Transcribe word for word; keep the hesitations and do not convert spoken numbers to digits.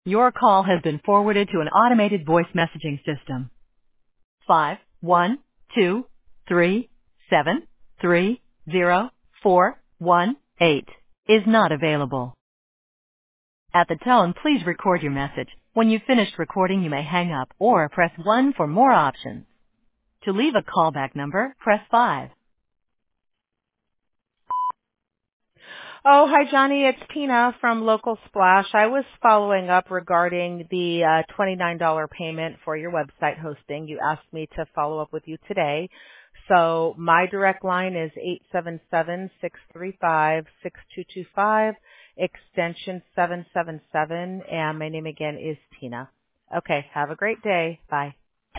Your call has been forwarded to an automated voice messaging system. Five one two three seven three zero four one eight is not available. At the tone, please record your message. When you've finished recording, you may hang up or press one for more options. To leave a callback number, press five. Oh, hi, Johnny. It's Tina from Local Splash. I was following up regarding the uh, twenty-nine dollars payment for your website hosting. You asked me to follow up with you today. So my direct line is eight seven seven, six three five, six two two five, extension seven seven seven, and my name again is Tina. Okay, have a great day. Bye.